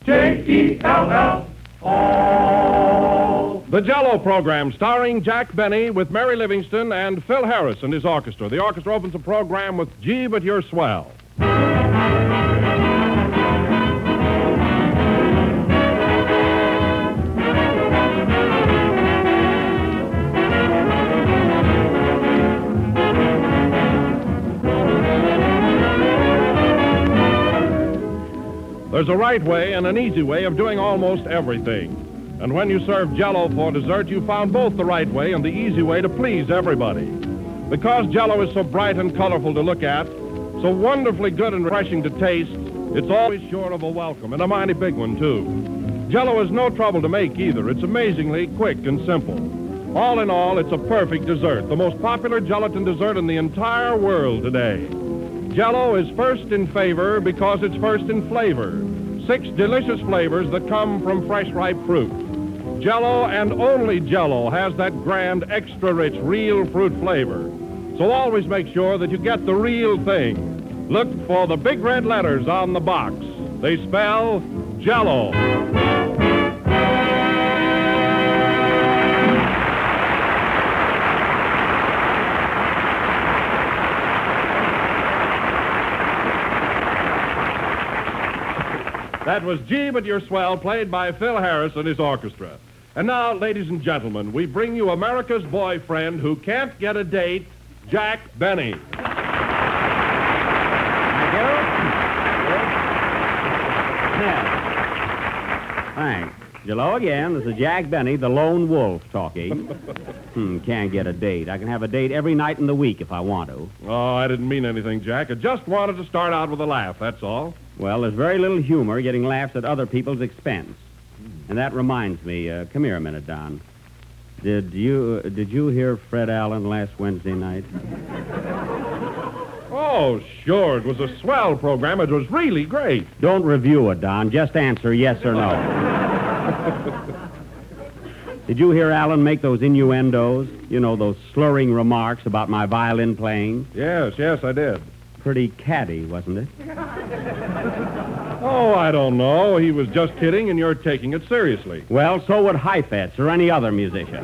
J-E-L-L. All. The Jell-O program, starring Jack Benny with Mary Livingston and Phil Harris and his orchestra. The orchestra opens the program with Gee, But You're Swell. There's a right way and an easy way of doing almost everything. And when you serve Jell-O for dessert, you found both the right way and the easy way to please everybody. Because Jell-O is so bright and colorful to look at, so wonderfully good and refreshing to taste, it's always sure of a welcome, and a mighty big one, too. Jell-O is no trouble to make either. It's amazingly quick and simple. All in all, it's a perfect dessert, the most popular gelatin dessert in the entire world today. Jell-O is first in favor because it's first in flavor. 6 delicious flavors that come from fresh, ripe fruit. Jell-O and only Jell-O has that grand, extra-rich, real fruit flavor. So always make sure that you get the real thing. Look for the big red letters on the box. They spell Jell-O. That was Gee, But You're Swell, played by Phil Harris and his orchestra. And now, ladies and gentlemen, we bring you America's boyfriend who can't get a date, Jack Benny. Thanks. Hello again. This is Jack Benny, the lone wolf, talking. Can't get a date. I can have a date every night in the week if I want to. Oh, I didn't mean anything, Jack. I just wanted to start out with a laugh, that's all. Well, there's very little humor getting laughs at other people's expense. And that reminds me, come here a minute, Don. Did you hear Fred Allen last Wednesday night? Oh, sure. It was a swell program. It was really great. Don't review it, Don. Just answer yes or no. Did you hear Allen make those innuendos? You know, those slurring remarks about my violin playing? Yes, I did. Pretty catty, wasn't it? Oh, I don't know. He was just kidding, and you're taking it seriously. Well, so would Heifetz or any other musician.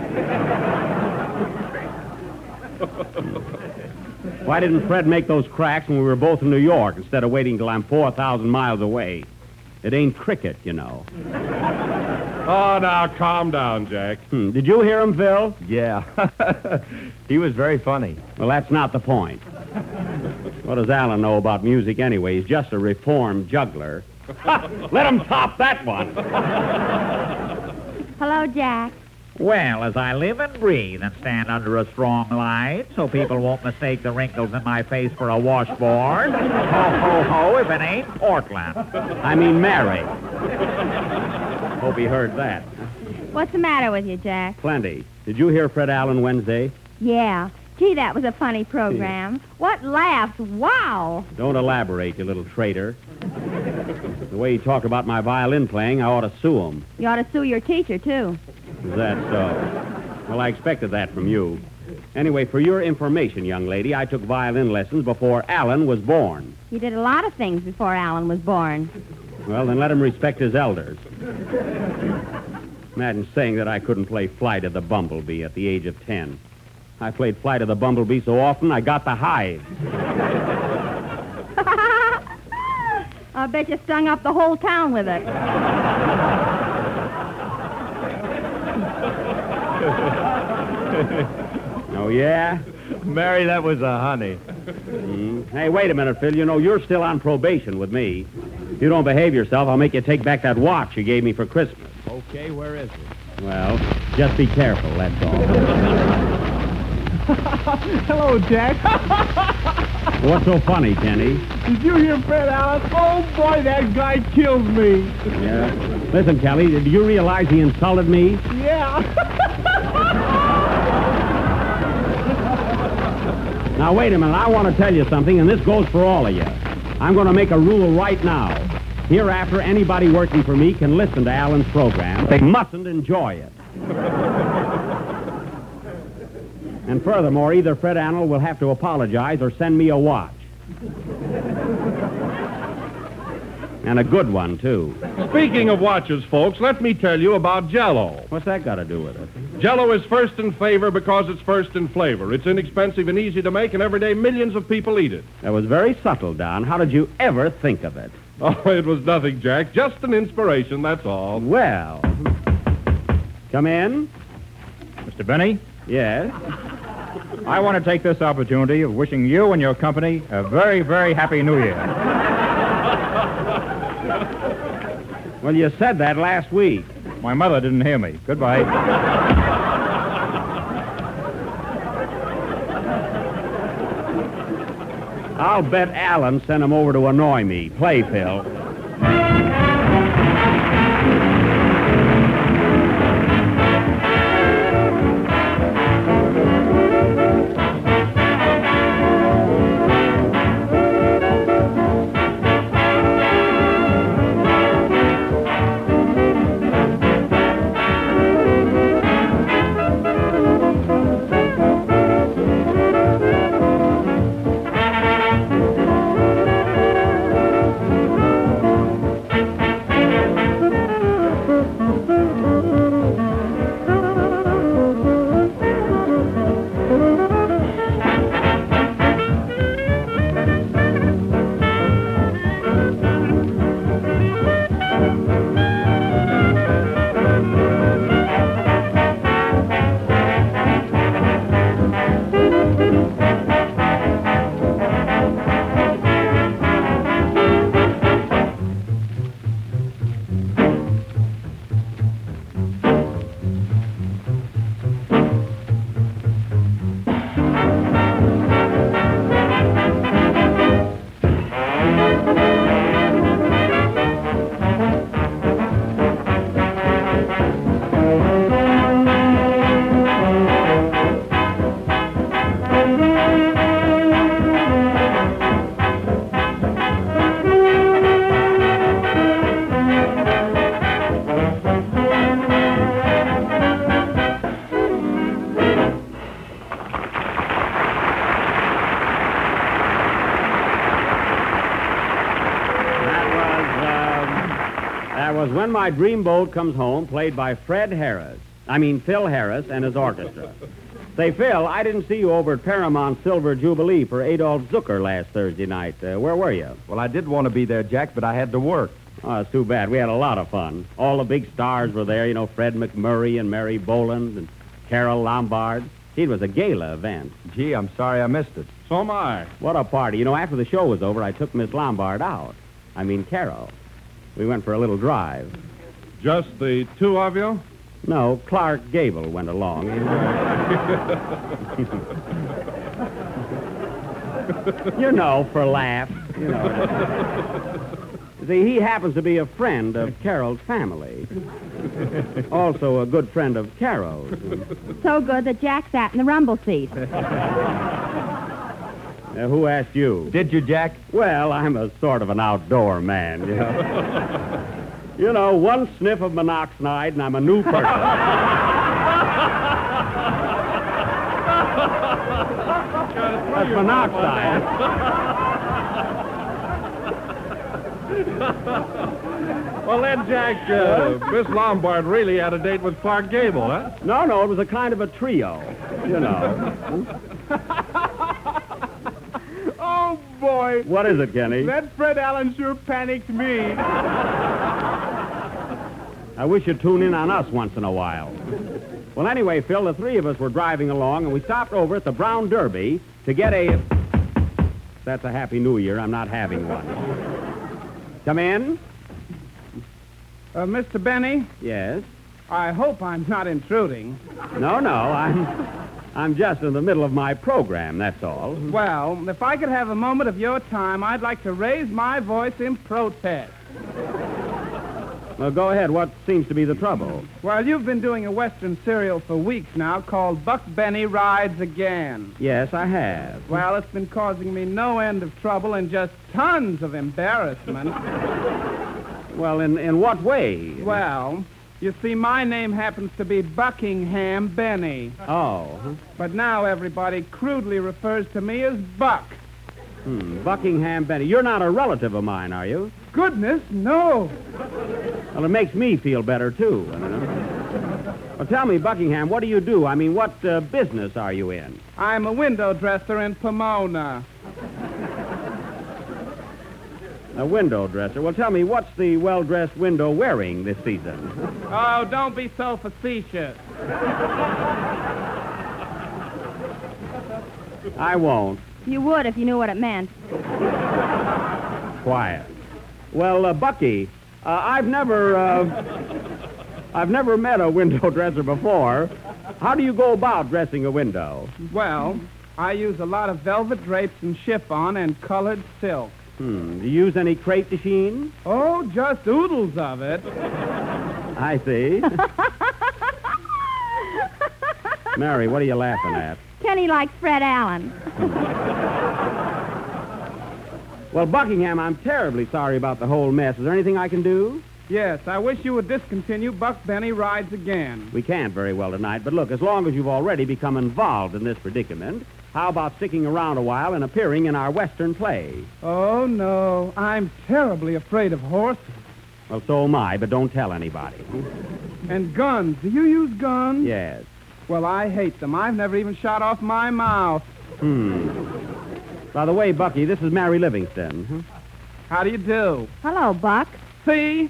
Why didn't Fred make those cracks when we were both in New York instead of waiting till I'm 4,000 miles away? It ain't cricket, you know. Oh, now, calm down, Jack. Did you hear him, Phil? Yeah. He was very funny. Well, that's not the point. What does Allen know about music anyway? He's just a reformed juggler. Let him top that one. Hello, Jack. Well, as I live and breathe and stand under a strong light so people won't mistake the wrinkles in my face for a washboard, ho, ho, ho, if it ain't Portland. I mean Mary. Hope he heard that. What's the matter with you, Jack? Plenty. Did you hear Fred Allen Wednesday? Yeah. Gee, that was a funny program. What laughs. Wow. Don't elaborate, you little traitor. The way he talked about my violin playing, I ought to sue him. You ought to sue your teacher, too. Is that so? Well, I expected that from you. Anyway, for your information, young lady, I took violin lessons before Allen was born. You did a lot of things before Allen was born. Well, then let him respect his elders. Imagine saying that I couldn't play Flight of the Bumblebee at the age of 10. I played Flight of the Bumblebee so often I got the hives. I bet you stung up the whole town with it. Oh, yeah? Mary, that was a honey. Hey, wait a minute, Phil. You know, you're still on probation with me. If you don't behave yourself, I'll make you take back that watch you gave me for Christmas. Okay, where is it? Well, just be careful, that's all. Hello, Jack. What's so funny, Kenny? Did you hear Fred Allen? Oh, boy, that guy kills me. Yeah. Listen, Kelly, did you realize he insulted me? Yeah. Now, wait a minute. I want to tell you something, and this goes for all of you. I'm going to make a rule right now. Hereafter, anybody working for me can listen to Allen's program. They mustn't enjoy it. And furthermore, either Fred Allen will have to apologize or send me a watch. And a good one, too. Speaking of watches, folks, let me tell you about Jell-O. What's that got to do with it? Jell-O is first in favor because it's first in flavor. It's inexpensive and easy to make, and every day millions of people eat it. That was very subtle, Don. How did you ever think of it? Oh, it was nothing, Jack. Just an inspiration, that's all. Well, come in. Mr. Benny, Yes. I want to take this opportunity of wishing you and your company a very, very happy New Year. Well, you said that last week. My mother didn't hear me. Goodbye. I'll bet Alan sent him over to annoy me. Play, Phil. That was When My Dreamboat Comes Home, played by Phil Harris and his orchestra. Say, Phil, I didn't see you over at Paramount Silver Jubilee for Adolf Zucker last Thursday night. Where were you? Well, I did want to be there, Jack, but I had to work. Oh, it's too bad. We had a lot of fun. All the big stars were there, Fred McMurray and Mary Boland and Carol Lombard. Gee, it was a gala event. Gee, I'm sorry I missed it. So am I. What a party. After the show was over, I took Miss Lombard out. Carol. We went for a little drive. Just the two of you? No, Clark Gable went along. For laughs. See, he happens to be a friend of Carol's family. Also a good friend of Carol's. So good that Jack sat in the rumble seat. Who asked you? Did you, Jack? Well, I'm a sort of an outdoor man, one sniff of monoxide and I'm a new person. That's monoxide. Well, then, Jack, Miss Lombard really had a date with Clark Gable, huh? No, it was a kind of a trio, Oh, boy. What is it, Kenny? That Fred Allen sure panicked me. I wish you'd tune in on us once in a while. Well, anyway, Phil, the three of us were driving along, and we stopped over at the Brown Derby to get a... That's a Happy New Year. I'm not having one. Come in. Mr. Benny, Yes. I hope I'm not intruding. No, I'm just in the middle of my program, that's all. Well, if I could have a moment of your time, I'd like to raise my voice in protest. Well, go ahead. What seems to be the trouble? Well, you've been doing a Western serial for weeks now called Buck Benny Rides Again. Yes, I have. Well, it's been causing me no end of trouble and just tons of embarrassment. Well, in what way? Well, you see, my name happens to be Buckingham Benny. Oh. But now everybody crudely refers to me as Buck. Buckingham Benny. You're not a relative of mine, are you? goodness, no. Well, it makes me feel better, too. Well, tell me, Buckingham, what do you do? I mean, what business are you in? I'm a window dresser in Pomona. A window dresser. Well, tell me, what's the well-dressed window wearing this season? Oh, don't be so facetious. I won't. You would if you knew what it meant. Quiet. Well, Bucky, I've never met a window dresser before. How do you go about dressing a window? Well, I use a lot of velvet drapes and chiffon and colored silk. Do you use any crepe de chine? Oh, just oodles of it. I see. Mary, what are you laughing at? Kenny likes Fred Allen. Well, Buckingham, I'm terribly sorry about the whole mess. Is there anything I can do? Yes, I wish you would discontinue Buck Benny Rides Again. We can't very well tonight, but look, as long as you've already become involved in this predicament, how about sticking around a while and appearing in our Western play? Oh, no. I'm terribly afraid of horses. Well, so am I, but don't tell anybody. And guns. Do you use guns? Yes. Well, I hate them. I've never even shot off my mouth. By the way, Bucky, this is Mary Livingston. How do you do? Hello, Buck. See?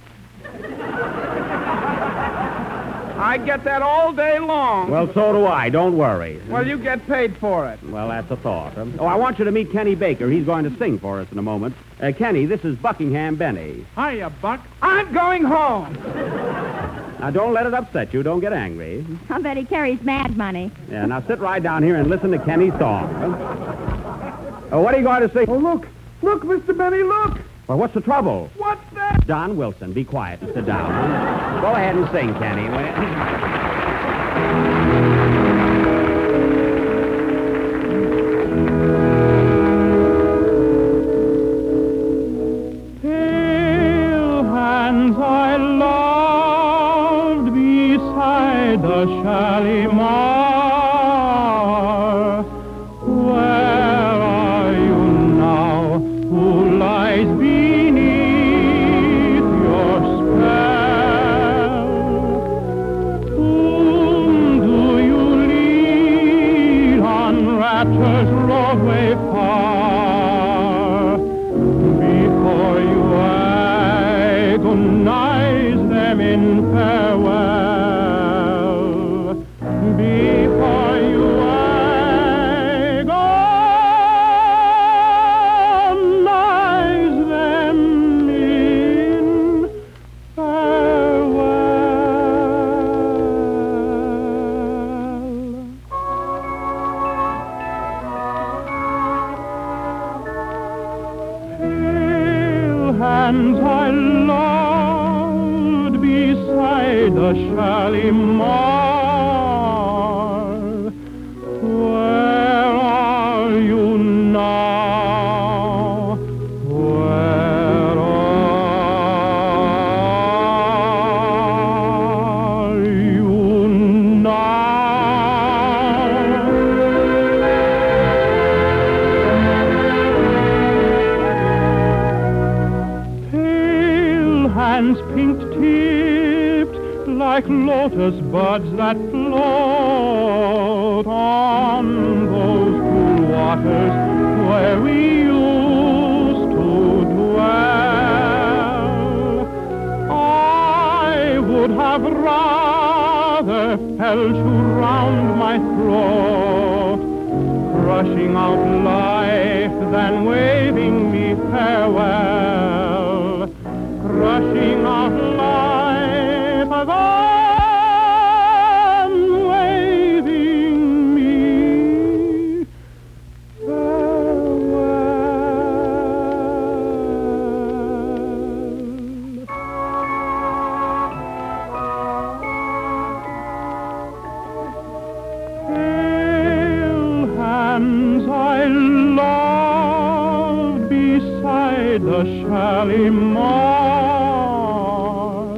I get that all day long. Well, so do I. Don't worry. Well, you get paid for it. Well, that's a thought. Oh, I want you to meet Kenny Baker. He's going to sing for us in a moment. Kenny, this is Buckingham Benny. Hiya, Buck. I'm going home. Now, don't let it upset you. Don't get angry. I bet he carries mad money. Yeah, now sit right down here and listen to Kenny's song. What are you going to sing? Oh, look. Look, Mr. Benny, look. Well, what's the trouble? What's that? Don Wilson, be quiet and sit down. Go ahead and sing, Kenny. Pale hands I loved beside the Shalimar. Where are you now? Who lies beneath your spell? Whom do you lead on rapture's roadway far? Before you agonize them in farewell, before you agonize them in farewell. Hands I loved beside the Shalimar. Where are you now? Where are you now? Pale hands pink-tipped like lotus buds that float on those cool waters where we used to dwell. I would have rather felt you round my throat, crushing out life than waving me farewell, crushing out life than waving me farewell. Pale hands I loved beside the Shalimar.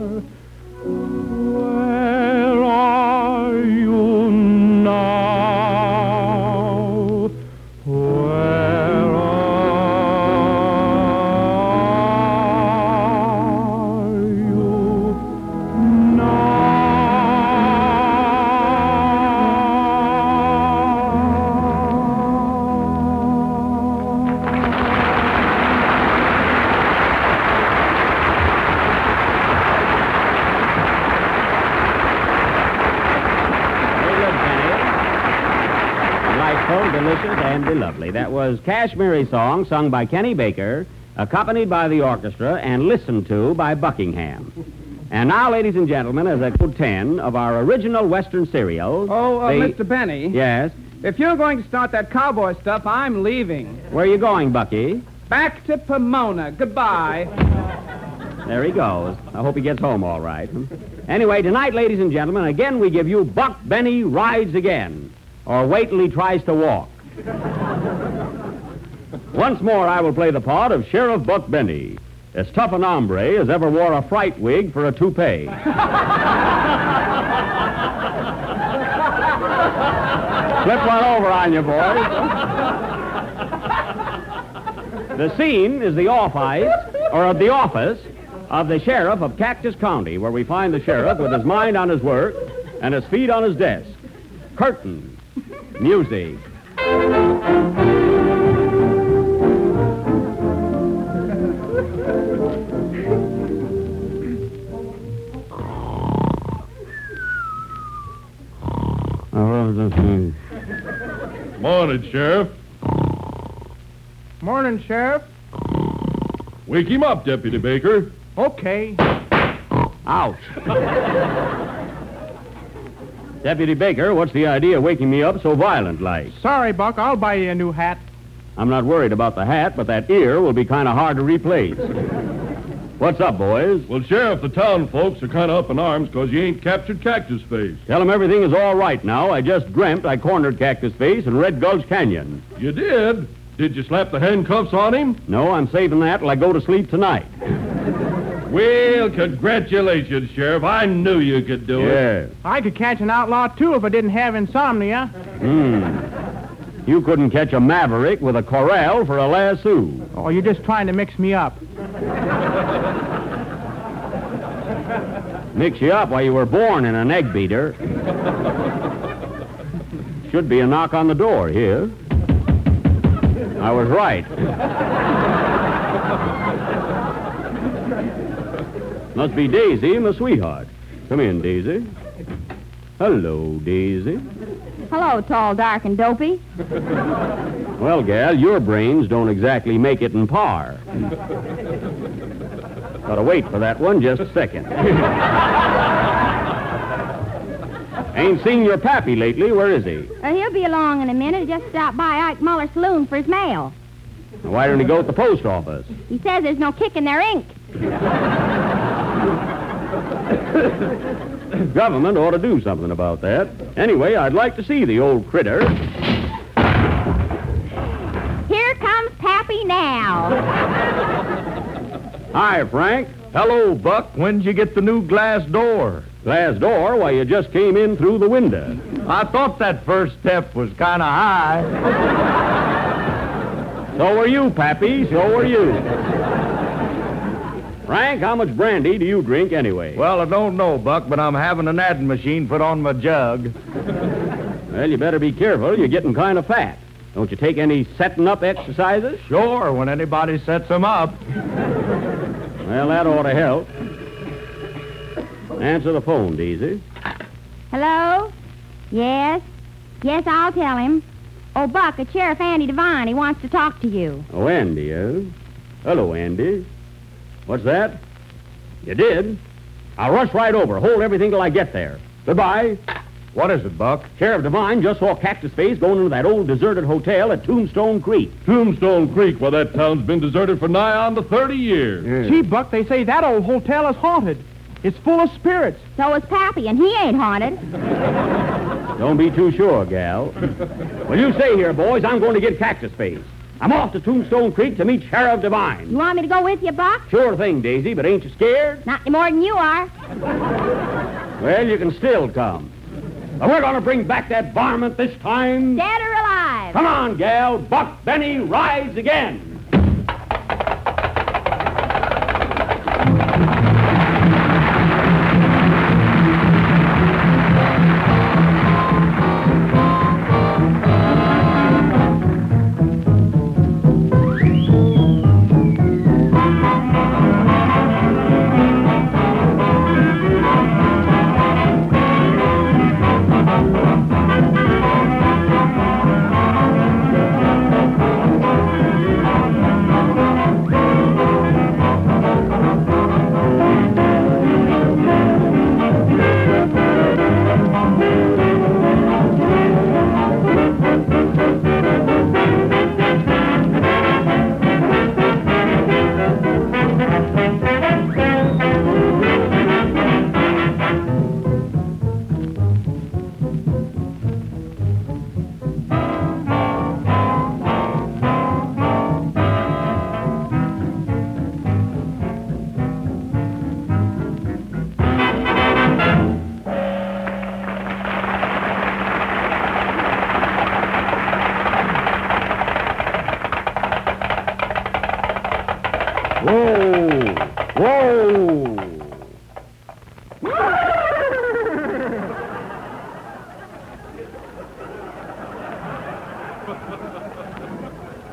delicious and be lovely. That was Kashmiri Song, sung by Kenny Baker, accompanied by the orchestra, and listened to by Buckingham. And now, ladies and gentlemen, as episode 10 of our original Western serial... Mr. Benny. Yes? If you're going to start that cowboy stuff, I'm leaving. Where are you going, Bucky? Back to Pomona. Goodbye. There he goes. I hope he gets home all right. Anyway, tonight, ladies and gentlemen, again we give you Buck Benny Rides Again, or Wait Till He Tries to Walk. Once more, I will play the part of Sheriff Buck Benny, as tough an hombre as ever wore a fright wig for a toupee. Flip one over on you, boys. The scene is the office of the sheriff of Cactus County, where we find the sheriff with his mind on his work and his feet on his desk. Curtain. Music. Morning, Sheriff. Morning, Sheriff. Wake him up, Deputy Baker. Okay. Ouch. Deputy Baker, what's the idea of waking me up so violent like? Sorry, Buck. I'll buy you a new hat. I'm not worried about the hat, but that ear will be kind of hard to replace. What's up, boys? Well, Sheriff, the town folks are kind of up in arms because you ain't captured Cactus Face. Tell them everything is all right now. I just dreamt I cornered Cactus Face in Red Gulch Canyon. You did? Did you slap the handcuffs on him? No, I'm saving that till I go to sleep tonight. Well, congratulations, Sheriff. I knew you could do it. Yes. I could catch an outlaw, too, if I didn't have insomnia. You couldn't catch a maverick with a corral for a lasso. Oh, you're just trying to mix me up. Mix you up while you were born in an egg beater. Should be a knock on the door here. I was right. Must be Daisy, my sweetheart. Come in, Daisy. Hello, Daisy. Hello, tall, dark, and dopey. Well, gal, your brains don't exactly make it in par. Gotta wait for that one just a second. Ain't seen your pappy lately. Where is he? He'll be along in a minute. He just stopped by Ike Muller's saloon for his mail. Why don't he go to the post office? He says there's no kick in their ink. Government ought to do something about that. Anyway, I'd like to see the old critter. Here comes Pappy now. Hi, Frank. Hello, Buck. When'd you get the new glass door? Glass door? Why, you just came in through the window. I thought that first step was kind of high. So were you, Pappy. So were you. Frank, how much brandy do you drink anyway? Well, I don't know, Buck, but I'm having an adding machine put on my jug. Well, you better be careful. You're getting kind of fat. Don't you take any setting up exercises? Sure, when anybody sets them up. Well, that ought to help. Answer the phone, Daisy. Hello? Yes? Yes, I'll tell him. Oh, Buck, it's Sheriff Andy Devine. He wants to talk to you. Oh, Andy, Hello, Andy. What's that? You did? I'll rush right over. Hold everything till I get there. Goodbye. What is it, Buck? Sheriff Devine just saw Cactus Face going into that old deserted hotel at Tombstone Creek. Tombstone Creek, well, that town's been deserted for nigh on to 30 years. Gee, Buck, they say that old hotel is haunted. It's full of spirits. So is Pappy, and he ain't haunted. Don't be too sure, gal. Well, you stay here, boys. I'm going to get Cactus Face. I'm off to Tombstone Creek to meet Sheriff Devine. You want me to go with you, Buck? Sure thing, Daisy, but ain't you scared? Not any more than you are. Well, you can still come. But we're going to bring back that varmint this time. Dead or alive. Come on, gal. Buck Benny rides again.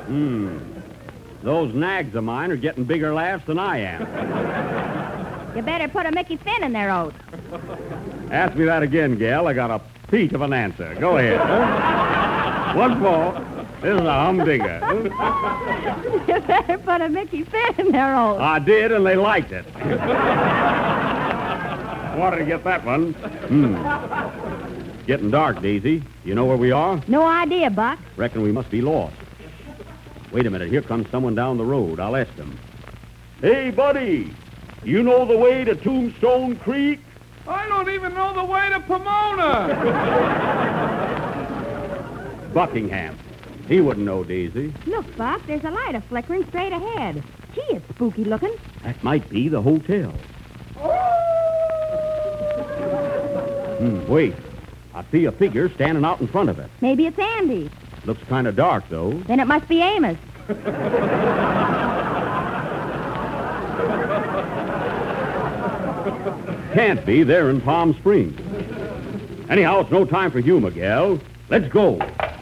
Those nags of mine are getting bigger laughs than I am. You better put a Mickey Finn in there, Oat. Ask me that again, gal. I got a peak of an answer. Go ahead. Once more. This is a humdinger. You better put a Mickey Finn in there, Oat. I did, and they liked it. Wanted to get that one. Getting dark, Daisy. You know where we are? No idea, Buck. Reckon we must be lost. Wait a minute. Here comes someone down the road. I'll ask him. Hey, buddy. You know the way to Tombstone Creek? I don't even know the way to Pomona. Buckingham. He wouldn't know, Daisy. Look, Buck, there's a light flickering straight ahead. Gee, it's spooky looking. That might be the hotel. Wait. I see a figure standing out in front of it. Maybe it's Andy. Looks kind of dark, though. Then it must be Amos. Can't be. They're in Palm Springs. Anyhow, it's no time for humor, gal. Let's go.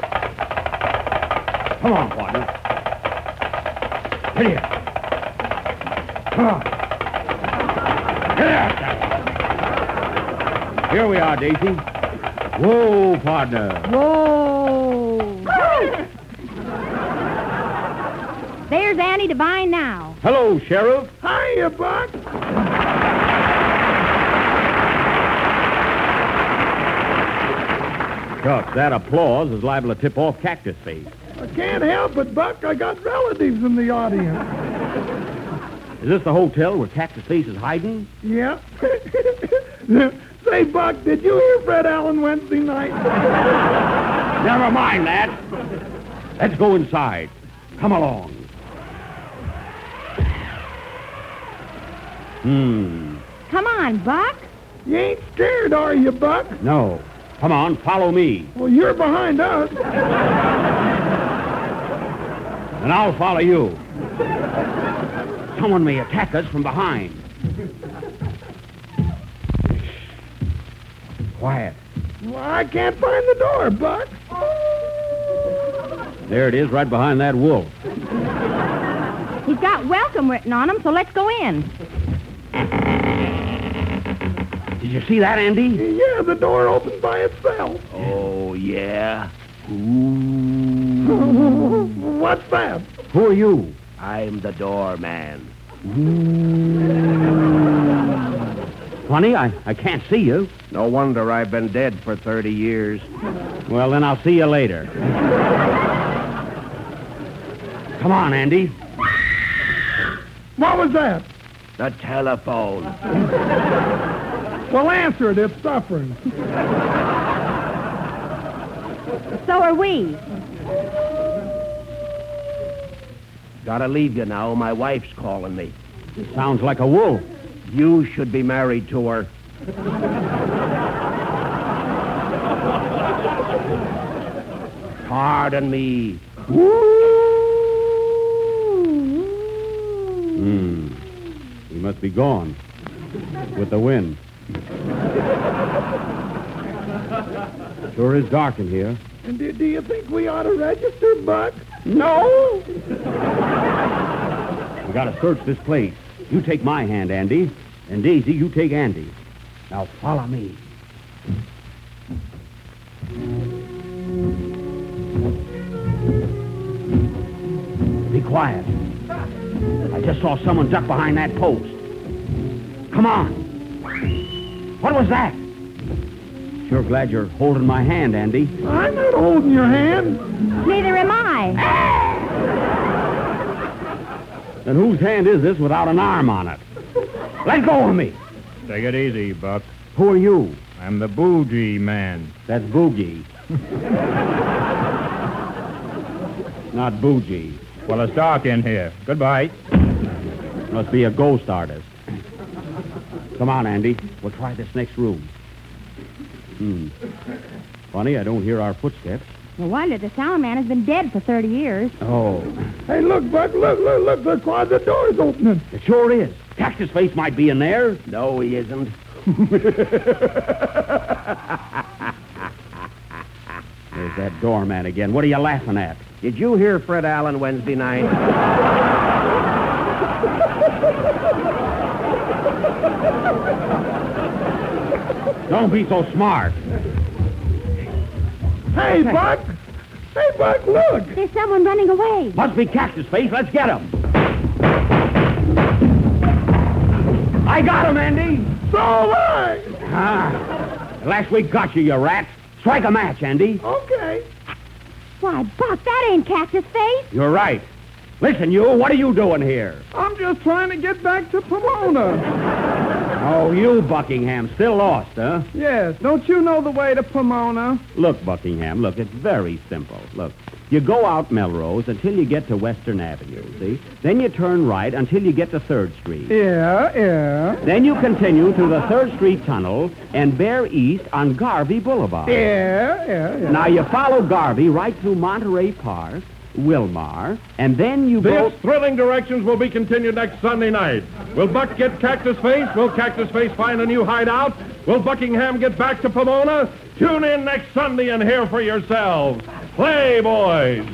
Come on, partner. Get here. Come on. Get here. Here we are, Daisy. Whoa, partner. Whoa. There's Andy Devine now. Hello, Sheriff. Hiya, Buck. Shucks, that applause is liable to tip off Cactus Face. I can't help it, Buck. I got relatives in the audience. Is this the hotel where Cactus Face is hiding? Yeah. Say, Buck, did you hear Fred Allen Wednesday night? Never mind that. Let's go inside. Come along. Come on, Buck. You ain't scared, are you, Buck? No. Come on, follow me. Well, you're behind us. And I'll follow you. Someone may attack us from behind. Quiet. Well, I can't find the door, Buck. There it is, right behind that wolf. He's got welcome written on him, so let's go in. Did you see that, Andy? Yeah, the door opened by itself. Oh, yeah? What's that? Who are you? I'm the doorman. Funny, I can't see you. No wonder I've been dead for 30 years. Well, then I'll see you later. Come on, Andy. What was that? The telephone. Well, answer it. It's suffering. So are we. Gotta leave you now. My wife's calling me. Sounds like a wolf. You should be married to her. Pardon me. He must be gone. With the wind. Sure is dark in here. And do you think we ought to register, Buck? No! We gotta search this place. You take my hand, Andy. And Daisy, you take Andy. Now follow me. Be quiet. I just saw someone duck behind that post. Come on. What was that? Sure glad you're holding my hand, Andy. I'm not holding your hand. Neither am I. Then whose hand is this without an arm on it? Let go of me. Take it easy, Buck. Who are you? I'm the Bougie Man. That's Boogie. Not Bougie. Well, it's dark in here. Goodbye. Must be a ghost artist. Come on, Andy. We'll try this next room. Funny, I don't hear our footsteps. No wonder the sound man has been dead for 30 years. Oh, Hey, look, Buck, look. The closet door's opening. it sure is. Cactus Face might be in there. No, he isn't. There's that doorman again. What are you laughing at? Did you hear Fred Allen Wednesday night? Don't be so smart. Hey, Buck! Hey, Buck, look! There's someone running away. Must be Cactus Face. Let's get him. I got him, Andy. So am At last we got you, you rat. Strike a match, Andy. Okay. Why, Buck, that ain't Cactus Face. You're right. Listen, you, what are you doing here? I'm just trying to get back to Pomona. Oh, you, Buckingham, still lost, huh? Yes, don't you know the way to Pomona? Look, Buckingham, look, it's very simple. Look, you go out Melrose until you get to Western Avenue, see? Then you turn right until you get to 3rd Street. Yeah. Then you continue to the 3rd Street Tunnel and bear east on Garvey Boulevard. Yeah. Now, you follow Garvey right through Monterey Park, Wilmar, and then you go... These thrilling directions will be continued next Sunday night. Will Buck get Cactus Face? Will Cactus Face find a new hideout? Will Buckingham get back to Pomona? Tune in next Sunday and hear for yourselves. Play, boys!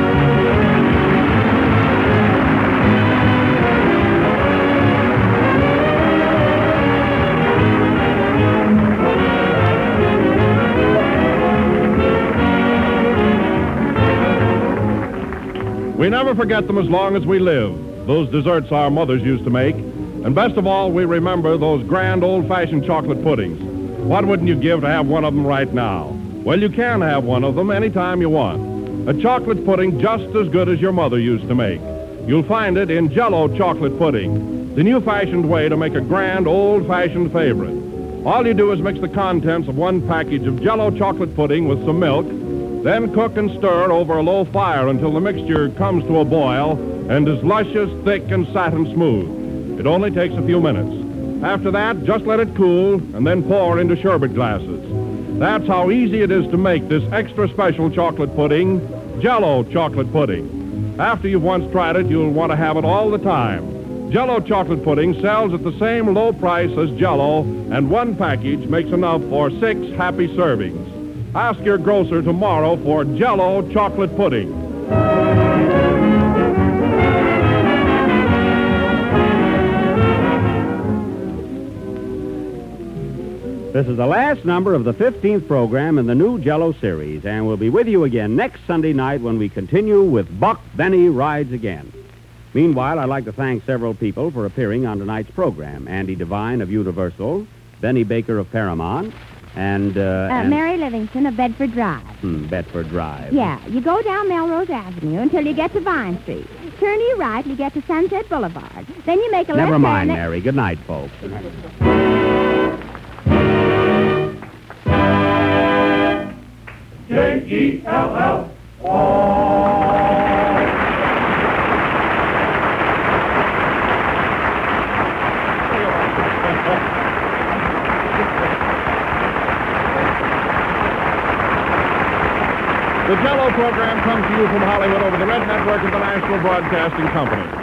We never forget them as long as we live. Those desserts our mothers used to make. And best of all, we remember those grand old-fashioned chocolate puddings. What wouldn't you give to have one of them right now? Well, you can have one of them anytime you want. A chocolate pudding just as good as your mother used to make. You'll find it in Jell-O chocolate pudding, the new-fashioned way to make a grand old-fashioned favorite. All you do is mix the contents of one package of Jell-O chocolate pudding with some milk, then cook and stir over a low fire until the mixture comes to a boil and is luscious, thick, and satin smooth. It only takes a few minutes. After that, just let it cool and then pour into sherbet glasses. That's how easy it is to make this extra special chocolate pudding, Jell-O chocolate pudding. After you've once tried it, you'll want to have it all the time. Jell-O chocolate pudding sells at the same low price as Jell-O, and one package makes enough for 6 happy servings. Ask your grocer tomorrow for Jell-O chocolate pudding. This is the last number of the 15th program in the new Jell-O series, and we'll be with you again next Sunday night when we continue with Buck Benny Rides Again. Meanwhile, I'd like to thank several people for appearing on tonight's program. Andy Devine of Universal, Benny Baker of Paramount, and Mary Livingston of Bedford Drive. Bedford Drive. Yeah, you go down Melrose Avenue until you get to Vine Street. Turn to your right, you get to Sunset Boulevard. Then you make a left Never mind, turn... Mary. Good night, folks. Jell-O. The Jell-O program comes to you from Hollywood over the Red Network of the National Broadcasting Company.